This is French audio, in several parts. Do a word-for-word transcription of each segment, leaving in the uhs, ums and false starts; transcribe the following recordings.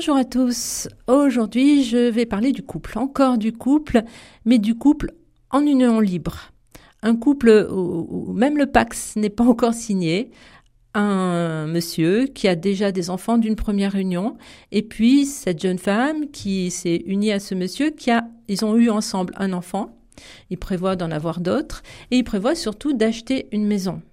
Bonjour à tous. Aujourd'hui, je vais parler du couple, encore du couple, mais du couple en union libre. Un couple où, où même le Pacs n'est pas encore signé. Un monsieur qui a déjà des enfants d'une première union, et puis cette jeune femme qui s'est unie à ce monsieur, qui a, ils ont eu ensemble un enfant. Ils prévoient d'en avoir d'autres, et ils prévoient surtout d'acheter une maison.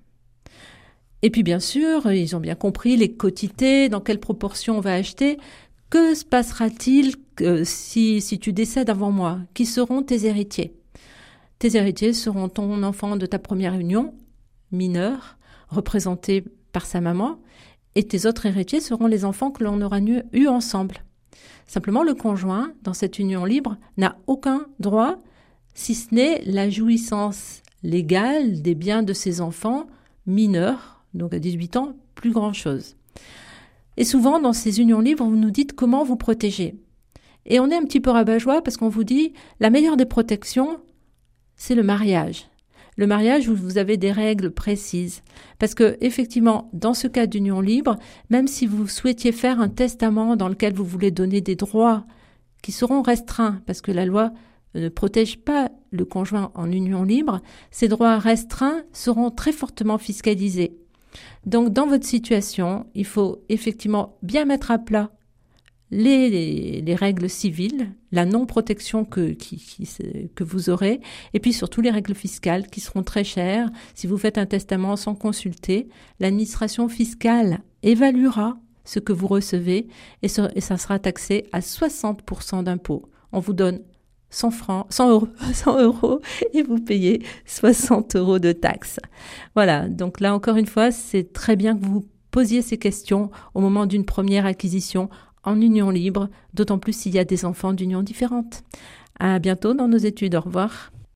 Et puis bien sûr, ils ont bien compris les quotités, dans quelle proportion on va acheter. Que se passera-t-il euh, si, si tu décèdes avant moi? Qui seront tes héritiers? Tes héritiers seront ton enfant de ta première union, mineur, représenté par sa maman, et tes autres héritiers seront les enfants que l'on aura eu ensemble. Simplement, le conjoint, dans cette union libre, n'a aucun droit, si ce n'est la jouissance légale des biens de ses enfants mineurs, donc à dix-huit ans, plus grand-chose. Et souvent, dans ces unions libres, vous nous dites comment vous protéger. Et on est un petit peu rabat-joie parce qu'on vous dit la meilleure des protections, c'est le mariage. Le mariage où vous avez des règles précises. Parce que, effectivement, dans ce cas d'union libre, même si vous souhaitiez faire un testament dans lequel vous voulez donner des droits qui seront restreints, parce que la loi ne protège pas le conjoint en union libre, ces droits restreints seront très fortement fiscalisés. Donc, dans votre situation, il faut effectivement bien mettre à plat les, les, les règles civiles, la non-protection que, qui, qui, que vous aurez, et puis surtout les règles fiscales qui seront très chères. Si vous faites un testament sans consulter, l'administration fiscale évaluera ce que vous recevez et, ce, et ça sera taxé à soixante pour cent d'impôts. On vous donne cent francs, cent euros, cent euros et vous payez soixante euros de taxes. Voilà, donc là encore une fois, c'est très bien que vous posiez ces questions au moment d'une première acquisition en union libre, d'autant plus s'il y a des enfants d'unions différentes. À bientôt dans nos études, au revoir.